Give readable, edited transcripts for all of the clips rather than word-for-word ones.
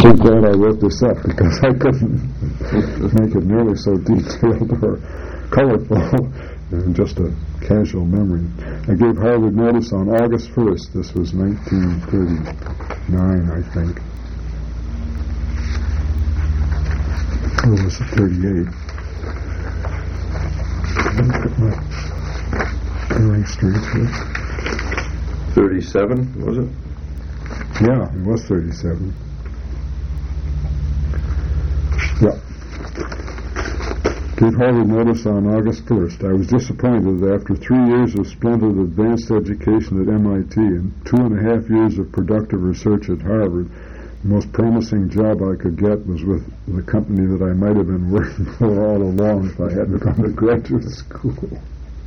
really glad I wrote this up because I couldn't make it nearly so detailed or colorful in just a casual memory. I gave Harvard notice on August 1st. This was 1939, I think. Or was it 38? Look at my bearing straight here. 37, was it? Yeah, it was 37. Yeah. Gave Harvard notice on August 1st. I was disappointed that after 3 years of splendid advanced education at MIT and 2.5 years of productive research at Harvard, the most promising job I could get was with the company that I might have been working for all along if I hadn't gone to graduate school.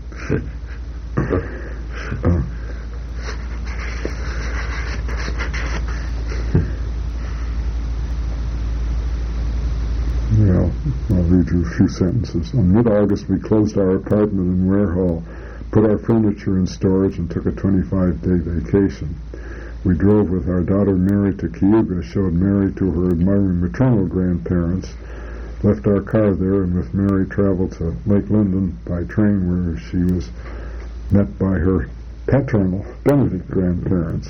Well, I'll read you a few sentences. On mid-August, we closed our apartment in Ware Hall, put our furniture in storage, and took a 25-day vacation. We drove with our daughter Mary to Cayuga, showed Mary to her admiring maternal grandparents, left our car there, and with Mary traveled to Lake Linden by train where she was met by her paternal Benedict grandparents.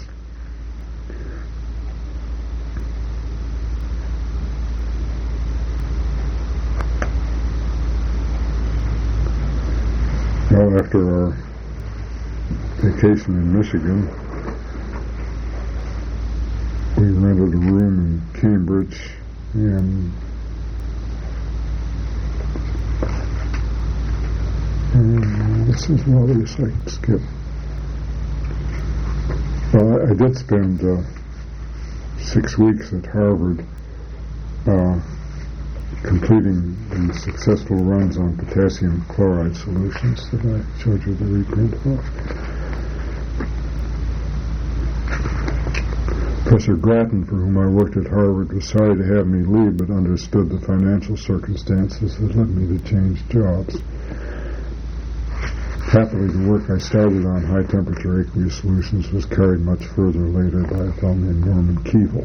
Well, after our vacation in Michigan, we rented a room in Cambridge, and this is one of these I can skip. Well, I did spend 6 weeks at Harvard completing the successful runs on potassium chloride solutions that I showed you the reprint of. Professor Grattan, for whom I worked at Harvard, was sorry to have me leave, but understood the financial circumstances that led me to change jobs. Happily, the work I started on high-temperature aqueous solutions was carried much further later by a fellow named Norman Keevil.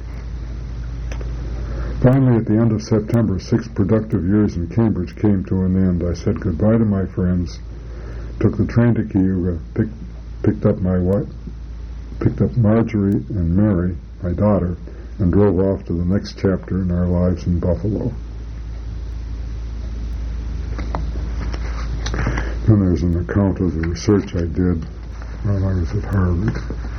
Finally, at the end of September, 6 productive years in Cambridge came to an end. I said goodbye to my friends, took the train to Cayuga, picked up Marjorie and Mary, my daughter, and drove off to the next chapter in our lives in Buffalo. Then there's an account of the research I did while I was at Harvard.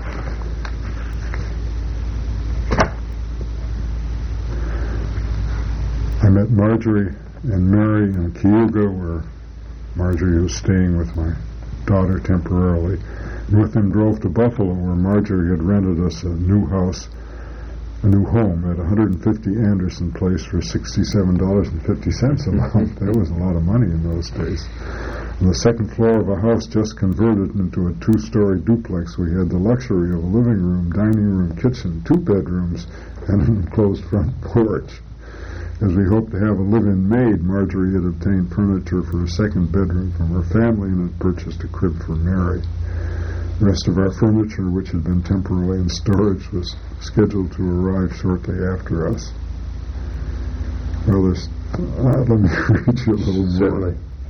I met Marjorie and Mary in Cayuga, where Marjorie was staying with my daughter temporarily, and with them drove to Buffalo, where Marjorie had rented us a new home at 150 Anderson Place for $67.50 a month. That was a lot of money in those days. On the second floor of a house just converted into a 2-story duplex, we had the luxury of a living room, dining room, kitchen, 2 bedrooms, and an enclosed front porch. As we hoped to have a live-in maid, Marjorie had obtained furniture for a second bedroom from her family and had purchased a crib for Mary. The rest of our furniture, which had been temporarily in storage, was scheduled to arrive shortly after us. Well, let me read you a little more. Certainly.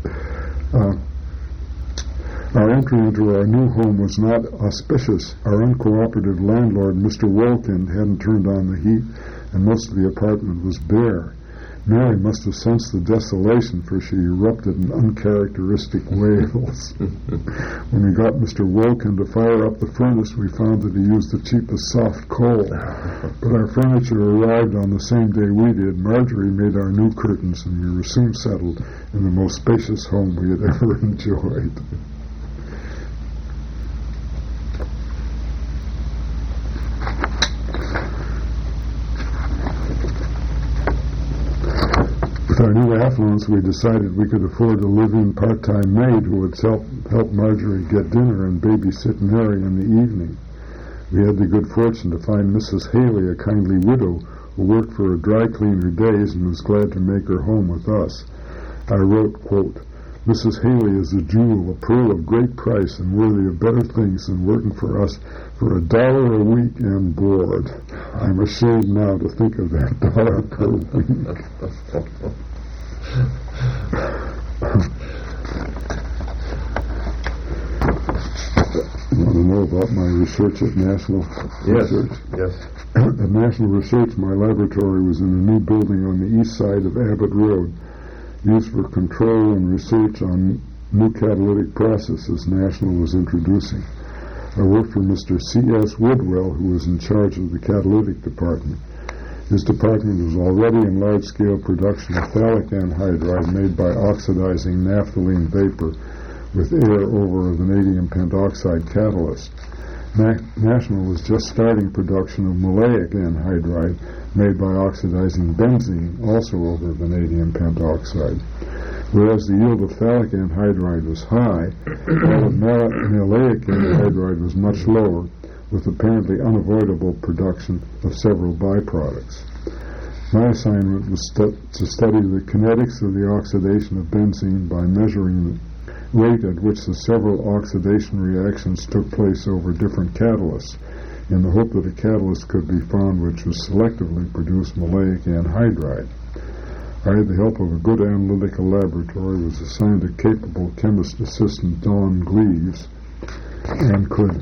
Our entry into our new home was not auspicious. Our uncooperative landlord, Mr. Wolkind, hadn't turned on the heat, and most of the apartment was bare. Mary must have sensed the desolation, for she erupted in uncharacteristic wails. When we got Mr. Wolkind to fire up the furnace, we found that he used the cheapest soft coal. But our furniture arrived on the same day we did. Marjorie made our new curtains, and we were soon settled in the most spacious home we had ever enjoyed. With our new affluence, we decided we could afford a live-in part-time maid who would help Marjorie get dinner and babysit Mary in the evening. We had the good fortune to find Mrs. Haley, a kindly widow who worked for a dry cleaner days and was glad to make her home with us. I wrote, quote, Mrs. Haley is a jewel, a pearl of great price and worthy of better things than working for us for $1 a week and board. I'm ashamed now to think of that $1 per week. You want to know about my research at National Research? Yes. At National Research, my laboratory was in a new building on the east side of Abbott Road, used for control and research on new catalytic processes National was introducing. I worked for Mr. C.S. Woodwell, who was in charge of the catalytic department. His department was already in large-scale production of phthalic anhydride made by oxidizing naphthalene vapor with air over a vanadium pentoxide catalyst. National was just starting production of maleic anhydride made by oxidizing benzene, also over vanadium pentoxide. Whereas the yield of phthalic anhydride was high, while maleic anhydride was much lower, with apparently unavoidable production of several byproducts. My assignment was to study the kinetics of the oxidation of benzene by measuring the rate at which the several oxidation reactions took place over different catalysts, in the hope that a catalyst could be found which would selectively produce maleic anhydride. I had the help of a good analytical laboratory, was assigned a capable chemist assistant, Don Gleaves, and could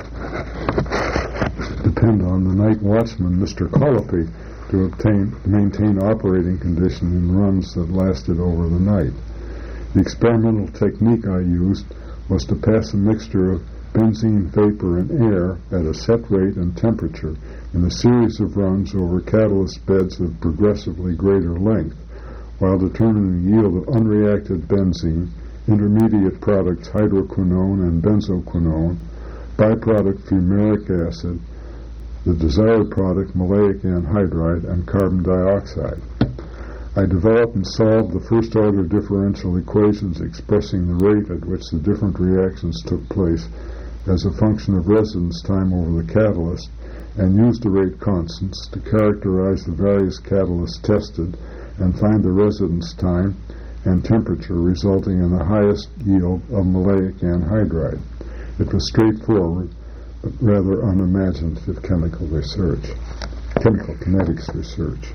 depend on the night watchman, Mr. Colopy, to maintain operating condition in runs that lasted over the night. The experimental technique I used was to pass a mixture of benzene vapor and air at a set rate and temperature in a series of runs over catalyst beds of progressively greater length, while determining the yield of unreacted benzene, intermediate products hydroquinone and benzoquinone, byproduct fumaric acid, the desired product maleic anhydride, and carbon dioxide. I developed and solved the first-order differential equations expressing the rate at which the different reactions took place as a function of residence time over the catalyst, and used the rate constants to characterize the various catalysts tested and find the residence time and temperature resulting in the highest yield of maleic anhydride. It was straightforward, but rather unimaginative chemical kinetics research.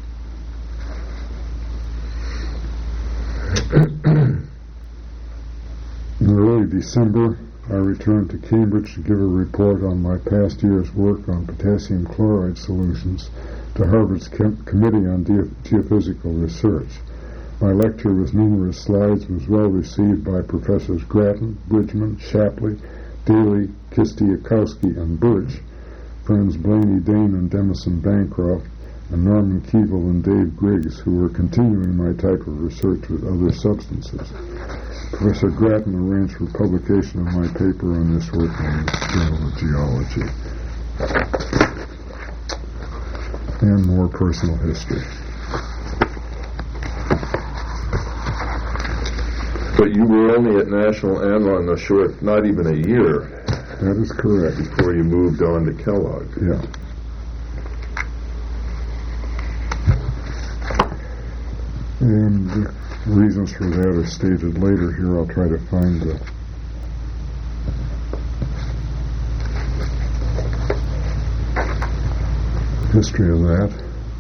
In early December, I returned to Cambridge to give a report on my past year's work on potassium chloride solutions to Harvard's Committee on Geophysical Research. My lecture with numerous slides was well received by Professors Grattan, Bridgman, Shapley, Daly, Kistiakowski, and Birch, friends Blaney Dane and Demison Bancroft, and Norman Keevil and Dave Griggs, who were continuing my type of research with other substances. Professor Grattan arranged for publication of my paper on this work in the Journal of Geology. And more personal history. But you were only at National Anron a short, not even a year. That is correct. Before you moved on to Kellogg. Yeah. And the reasons for that are stated later here. I'll try to find the history of that.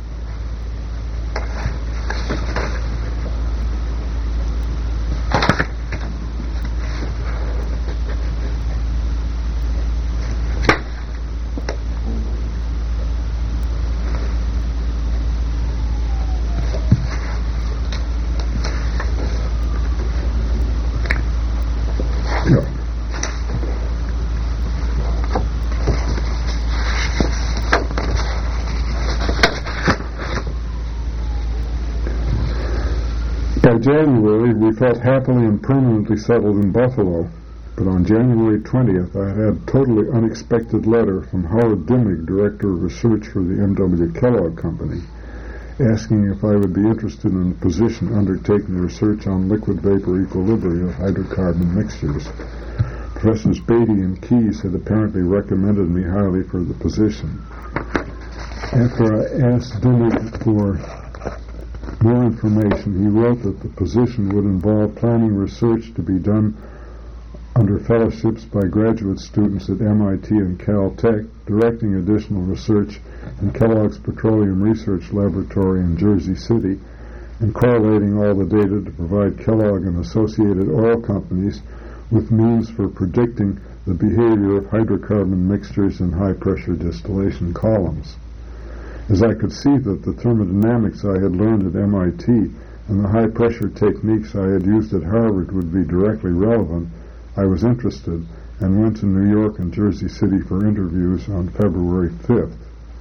By January, we felt happily and permanently settled in Buffalo, but on January 20th, I had a totally unexpected letter from Howard Dimmick, Director of Research for the M.W. Kellogg Company, asking if I would be interested in a position undertaking research on liquid vapor equilibria of hydrocarbon mixtures. Professors Beatty and Keyes had apparently recommended me highly for the position. After I asked Dimmick for more information, he wrote that the position would involve planning research to be done under fellowships by graduate students at MIT and Caltech, directing additional research in Kellogg's Petroleum Research Laboratory in Jersey City, and correlating all the data to provide Kellogg and associated oil companies with means for predicting the behavior of hydrocarbon mixtures in high-pressure distillation columns. As I could see that the thermodynamics I had learned at MIT and the high-pressure techniques I had used at Harvard would be directly relevant, I was interested and went to New York and Jersey City for interviews on February 5th.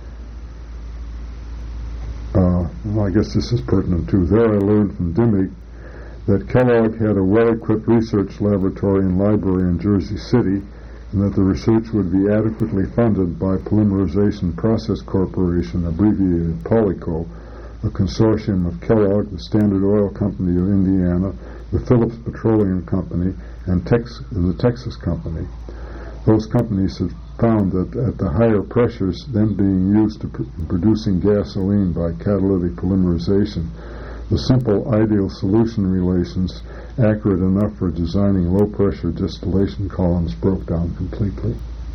Well, I guess this is pertinent too. There I learned from Dimick that Kellogg had a well-equipped research laboratory and library in Jersey City, and that the research would be adequately funded by Polymerization Process Corporation, abbreviated Polyco, a consortium of Kellogg, the Standard Oil Company of Indiana, the Phillips Petroleum Company, and the Texas Company. Those companies had found that at the higher pressures then being used to producing gasoline by catalytic polymerization, the simple ideal solution relations accurate enough for designing low-pressure distillation columns broke down completely.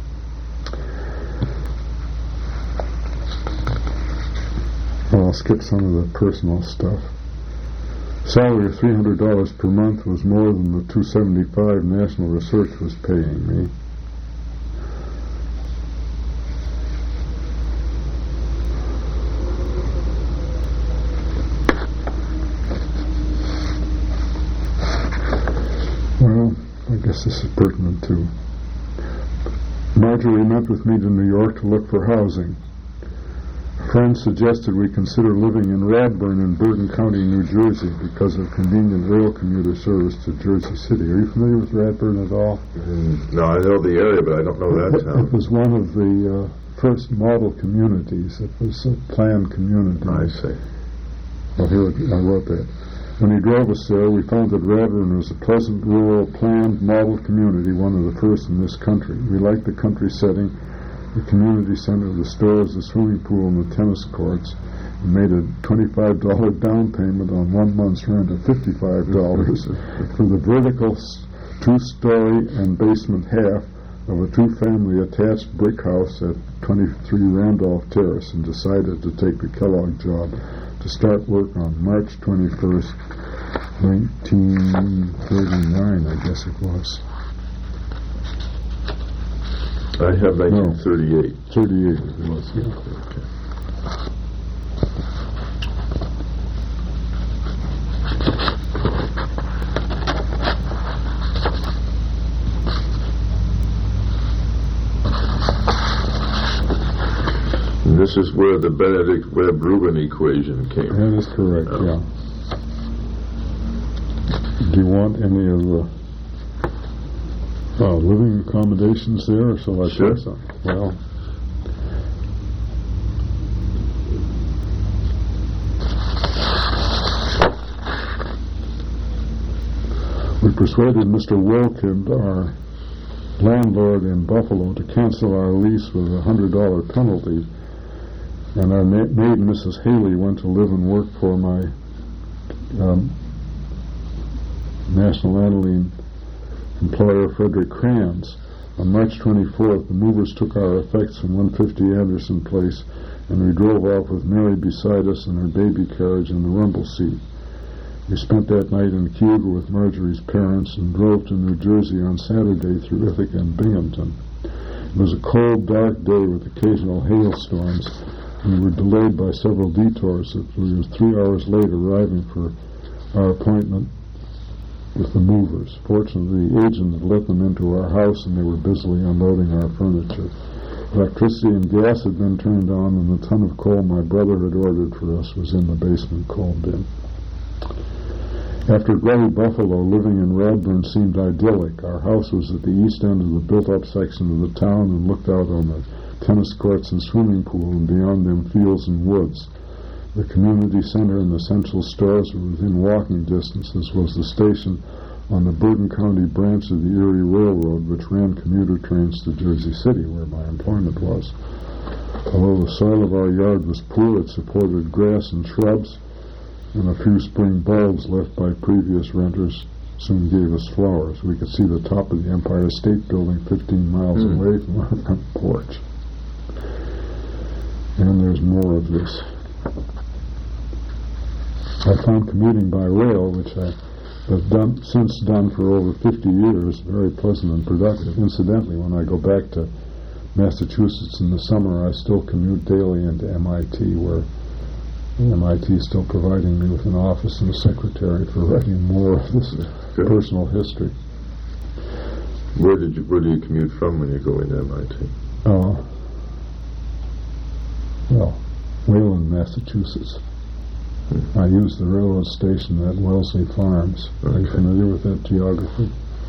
Well, I'll skip some of the personal stuff. Salary of $300 per month was more than the $275 National Research was paying me. Well, I guess this is pertinent too. Marjorie met with me to New York to look for housing. A friend suggested we consider living in Radburn in Bergen County, New Jersey, because of convenient rail commuter service to Jersey City. Are you familiar with Radburn at all? No, I know the area, but I don't know that town. It was one of the first model communities. It was a planned community. I see. Well, here I wrote that. When he drove us there, we found that Radburn was a pleasant, rural, planned model community, one of the first in this country. We liked the country setting, the community center, the stores, the swimming pool, and the tennis courts, and made a $25 down payment on 1 month's rent of $55 for the vertical two-story and basement half of a two-family attached brick house at 23 Randolph Terrace, and decided to take the Kellogg job to start work on March 21st, 1939, I guess it was. I have 1938. 38 it was, yeah. Okay. And this is where the Benedict Webb-Rubin equation came. That is correct, yeah. Do you want any of the living accommodations there, or shall I Sure. put some? Well, we persuaded Mr. Wilkind, our landlord in Buffalo, to cancel our lease with a $100 penalty, and our maid, Mrs. Haley, went to live and work for my National Aniline employer, Frederick Kranz. On March 24th, the movers took our effects from 150 Anderson Place, and we drove off with Mary beside us in her baby carriage in the rumble seat. We spent that night in Cayuga with Marjorie's parents and drove to New Jersey on Saturday through Ithaca and Binghamton. It was a cold, dark day with occasional hailstorms. We were delayed by several detours. We were 3 hours late arriving for our appointment with the movers. Fortunately, the agent had let them into our house, and they were busily unloading our furniture. Electricity and gas had been turned on, and the ton of coal my brother had ordered for us was in the basement coal bin. After Gray Buffalo, living in Radburn seemed idyllic. Our house was at the east end of the built-up section of the town and looked out on the tennis courts and swimming pool, and beyond them fields and woods. The community center and the central stores were within walking distance, as was the station on the Bergen County branch of the Erie Railroad, which ran commuter trains to Jersey City, where my employment was. Although the soil of our yard was poor, it supported grass and shrubs, and a few spring bulbs left by previous renters soon gave us flowers. We could see the top of the Empire State Building 15 miles away from our front porch. And there's more of this. I found commuting by rail, which I have since done for over 50 years, very pleasant and productive. Incidentally, when I go back to Massachusetts in the summer, I still commute daily into MIT, where MIT is still providing me with an office and a secretary for writing more of this personal history. Where do you commute from when you go into MIT? Well, Wayland, Massachusetts. I use the railroad station at Wellesley Farms. Are you familiar with that geography?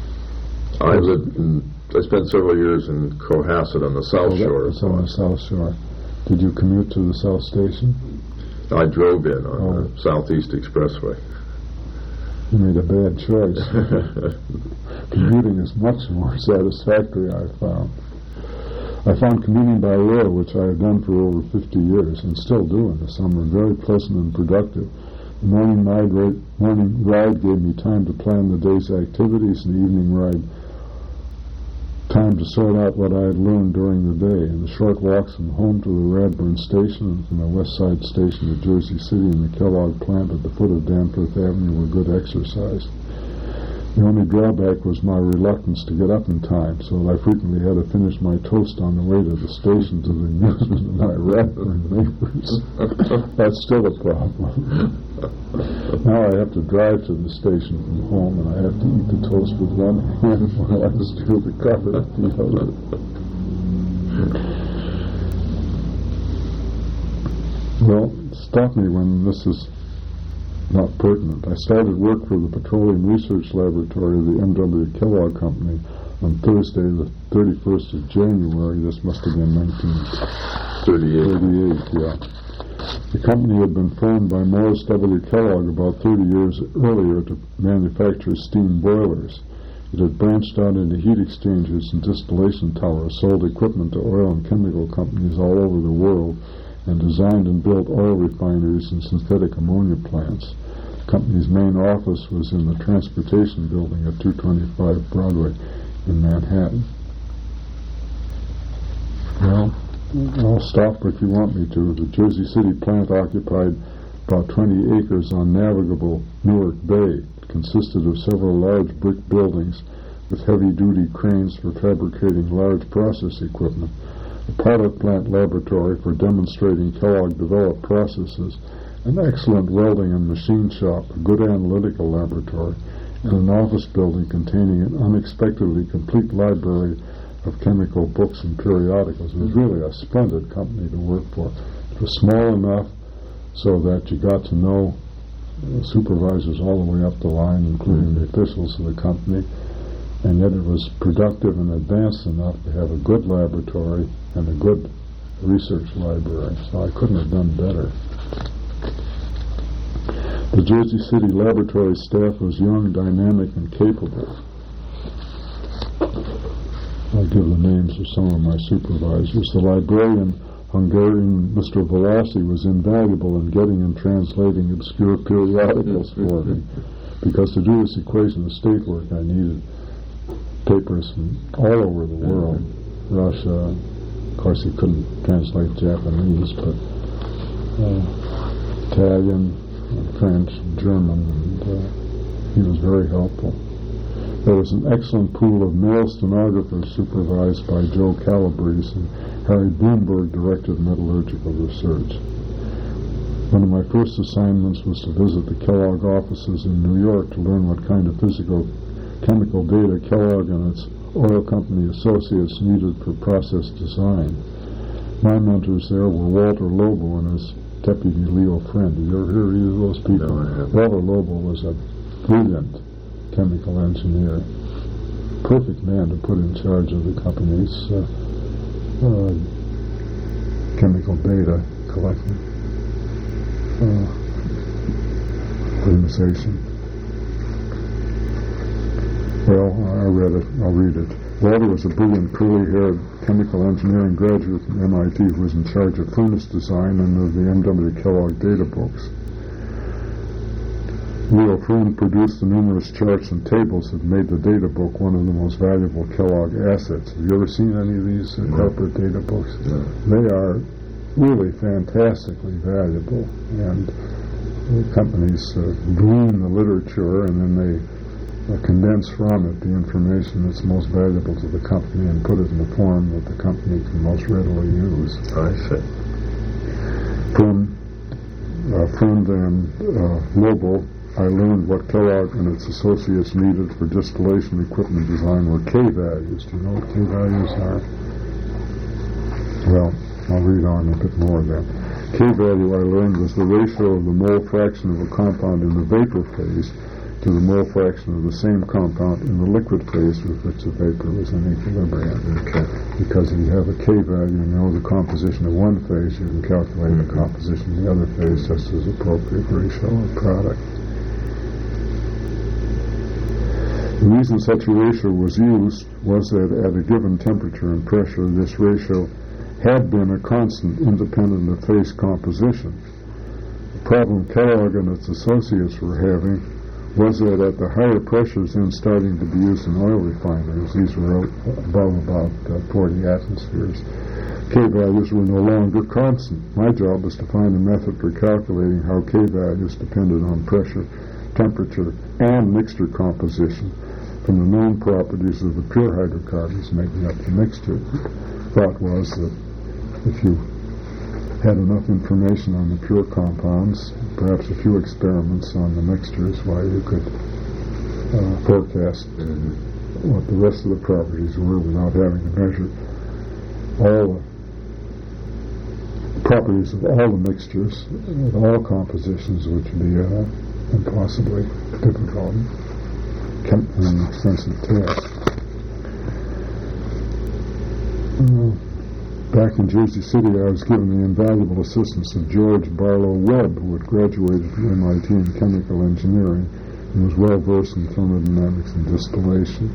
I spent several years in Cohasset on the South Shore. It's on the South Shore. Did you commute to the South Station? I drove in on the Southeast Expressway. You made a bad choice. Commuting is much more satisfactory, I found. I found commuting by rail, which I have done for over 50 years and still do in the summer, very pleasant and productive. The morning ride gave me time to plan the day's activities, and the evening ride time to sort out what I had learned during the day. And the short walks from home to the Radburn Station and from the West Side Station to Jersey City and the Kellogg plant at the foot of Danforth Avenue were good exercise. The only drawback was my reluctance to get up in time, so that I frequently had to finish my toast on the way to the station to the amusement of my Radburn neighbors. That's still a problem. Now I have to drive to the station from home, and I have to eat the toast with one hand while I steer the car with the other. Well, stop me when this is not pertinent. I started work for the Petroleum Research Laboratory of the M.W. Kellogg Company on Thursday, the 31st of January. This must have been 1938. Yeah. The company had been formed by Morris W. Kellogg about 30 years earlier to manufacture steam boilers. It had branched out into heat exchangers and distillation towers, sold equipment to oil and chemical companies all over the world, and designed and built oil refineries and synthetic ammonia plants. The company's main office was in the Transportation Building at 225 Broadway in Manhattan. Well, I'll stop if you want me to. The Jersey City plant occupied about 20 acres on navigable Newark Bay. It consisted of several large brick buildings with heavy-duty cranes for fabricating large process equipment, a pilot plant laboratory for demonstrating Kellogg-developed processes, an excellent welding and machine shop, a good analytical laboratory, and an office building containing an unexpectedly complete library of chemical books and periodicals. It was really a splendid company to work for. It was small enough so that you got to know supervisors all the way up the line, including the officials of the company, and yet it was productive and advanced enough to have a good laboratory and a good research library, so I couldn't have done better. The Jersey City laboratory staff was young, dynamic, and capable. I'll give the names of some of my supervisors. The librarian, Hungarian Mr. Velassi, was invaluable in getting and translating obscure periodicals for me, because to do this equation of state work I needed papers from all over the world. Russia, of course he couldn't translate Japanese, but Italian, French, German, and he was very helpful. There was an excellent pool of male stenographers supervised by Joe Calabrese, and Harry Bloomberg directed metallurgical research. One of my first assignments was to visit the Kellogg offices in New York to learn what kind of chemical data Kellogg and its oil company associates needed for process design. My mentors there were Walter Lobo and his deputy Leo Friend. Did you ever hear either of those people? No, I haven't. Walter Lobo was a brilliant chemical engineer, perfect man to put in charge of the company's chemical data collecting organization. Well, I read it. I'll read it. Walter was a brilliant, curly-haired chemical engineering graduate from MIT who was in charge of furnace design and of the M.W. Kellogg data books. Leo Freund produced the numerous charts and tables that made the data book one of the most valuable Kellogg assets. Have you ever seen any of these corporate data books? No. They are really fantastically valuable, and the companies glean the literature, and then they condense from it the information that's most valuable to the company and put it in the form that the company can most readily use. I see. From Freund and Lobo, I learned what Kellogg and its associates needed for distillation equipment design were K-values. Do you know what K-values are? Well, I'll read on a bit more then. K-value, I learned, was the ratio of the mole fraction of a compound in the vapor phase to the mole fraction of the same compound in the liquid phase with which the vapor was in equilibrium. Okay. Because if you have a K-value and you know the composition of one phase, you can calculate the composition of the other phase just as appropriate ratio of product. The reason such a ratio was used was that at a given temperature and pressure, this ratio had been a constant independent of phase composition. The problem Kellogg and its associates were having was that at the higher pressures then starting to be used in oil refineries, these were above about 40 atmospheres, K-values were no longer constant. My job was to find a method for calculating how K-values depended on pressure, temperature, and mixture composition from the known properties of the pure hydrocarbons making up the mixture. Thought was that if you had enough information on the pure compounds, perhaps a few experiments on the mixtures, why you could forecast what the rest of the properties were without having to measure all the properties of all the mixtures, of all compositions, which would be impossibly difficult and an expensive task. Back in Jersey City, I was given the invaluable assistance of George Barlow Webb, who had graduated from MIT in chemical engineering and was well versed in thermodynamics and distillation.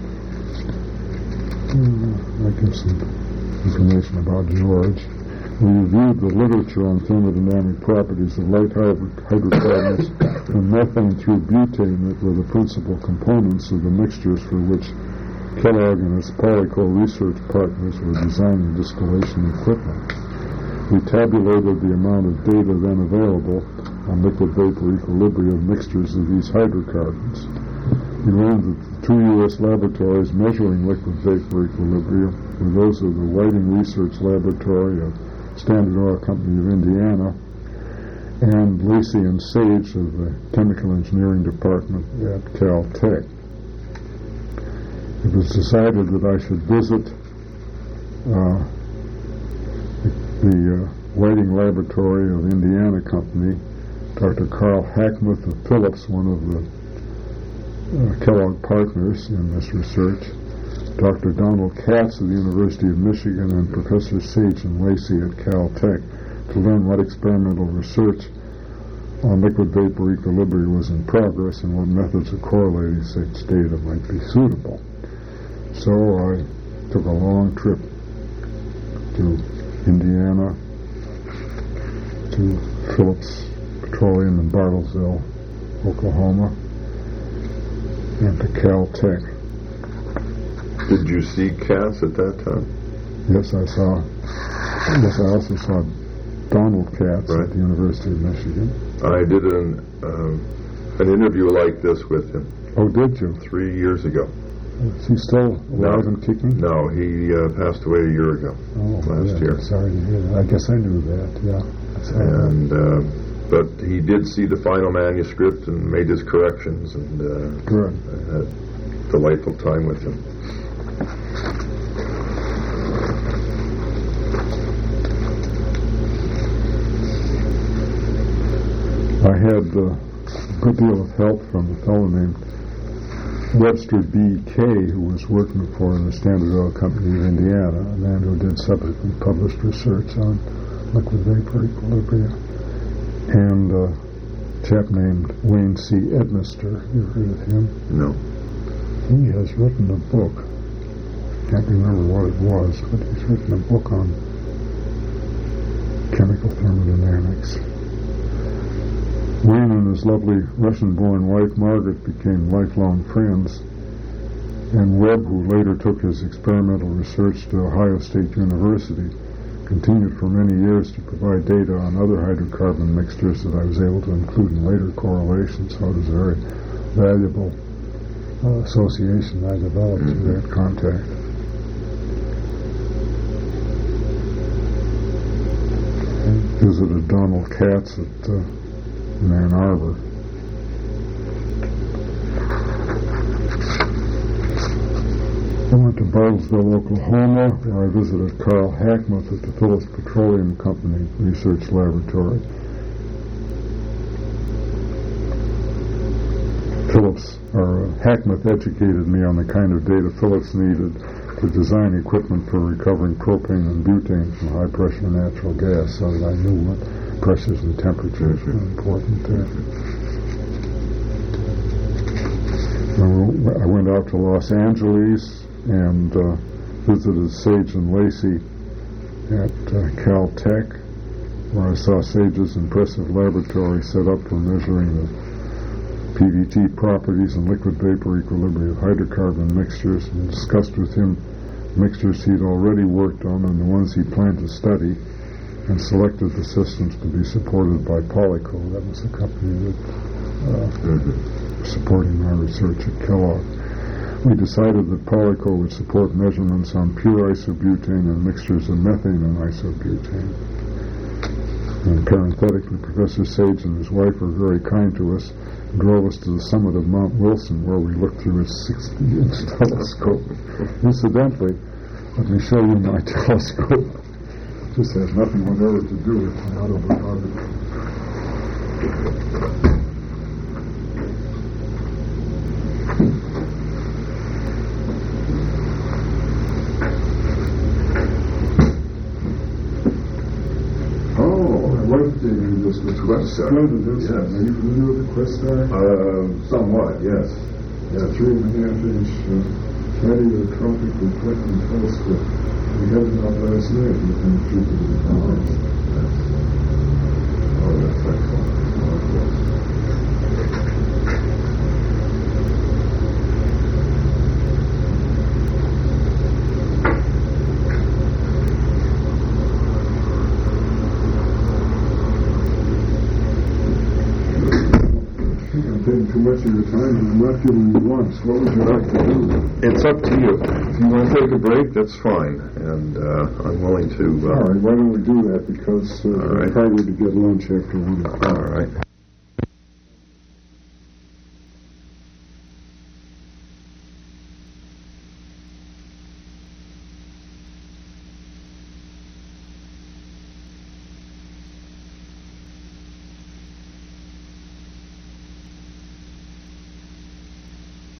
I give some information about George. We reviewed the literature on thermodynamic properties of light hydrocarbons from methane through butane that were the principal components of the mixtures for which Kellogg and its Polyco research partners were designing distillation equipment. We tabulated the amount of data then available on liquid-vapor equilibrium mixtures of these hydrocarbons. We learned that the two U.S. laboratories measuring liquid-vapor equilibrium were those of the Whiting Research Laboratory of Standard Oil Company of Indiana and Lacey and Sage of the Chemical Engineering Department at Caltech. It was decided that I should visit the Whiting Laboratory of Indiana Company. Dr. Carl Hackmuth of Phillips, one of the Kellogg partners in this research, Dr. Donald Katz of the University of Michigan, and Professor Sage and Lacey at Caltech to learn what experimental research on liquid-vapor equilibrium was in progress and what methods of correlating such data might be suitable. So I took a long trip to Indiana, to Phillips Petroleum in Bartlesville, Oklahoma, and to Caltech. Did you see Katz at that time? Yes, I saw. Yes, I also saw Donald Katz at the University of Michigan. I did an interview like this with him. Oh, did you? 3 years ago. Is he still alive and kicking? No, he passed away a year ago. Last year. I'm sorry to hear that. I guess I knew that. Yeah. And but he did see the final manuscript and made his corrections, and good. I had a delightful time with him. I had a good deal of help from a fellow named Webster B. Kay, who was working for the Standard Oil Company of Indiana, a man who did subsequent published research on liquid vapor equilibrium, and a chap named Wayne C. Edmister. You heard of him? No. He has written a book. Can't remember what it was, but he's written a book on chemical thermodynamics. Wayne and his lovely Russian-born wife Margaret became lifelong friends, and Webb, who later took his experimental research to Ohio State University, continued for many years to provide data on other hydrocarbon mixtures that I was able to include in later correlations, so it was a very valuable association I developed through that contact. I visited Donald Katz at Ann Arbor. I went to Bartlesville, Oklahoma, where I visited Carl Hackmuth at the Phillips Petroleum Company Research Laboratory. Hackmuth educated me on the kind of data Phillips needed to design equipment for recovering propane and butane from high-pressure natural gas, so that I knew what pressures and temperatures were important there. I went out to Los Angeles and visited Sage and Lacey at Caltech, where I saw Sage's impressive laboratory set up for measuring the PVT properties and liquid vapor equilibrium of hydrocarbon mixtures, and discussed with him mixtures he'd already worked on and the ones he planned to study, and selected the systems to be supported by Polyco. That was the company that supporting my research at Kellogg. We decided that Polyco would support measurements on pure isobutane and mixtures of methane and isobutane. And parenthetically, Professor Sage and his wife were very kind to us, drove us to the summit of Mount Wilson, where we looked through his 60-inch telescope. Incidentally, let me show you my telescope. This has nothing whatever to do with my autobiography. This was Questar. Yes. Are you familiar with the Questar? Somewhat, yes. Yeah, 3.5-inch radiotropic reflecting telescope. We had it out last night within Jupiter. Oh, that's excellent. Too much of your time, and I'm not giving you lunch. What would you like to do? It's up to you. If you want to take a break, that's fine, and I'm willing to. All right, why don't we do that, because it's harder to get lunch after 1 o'clock. All right.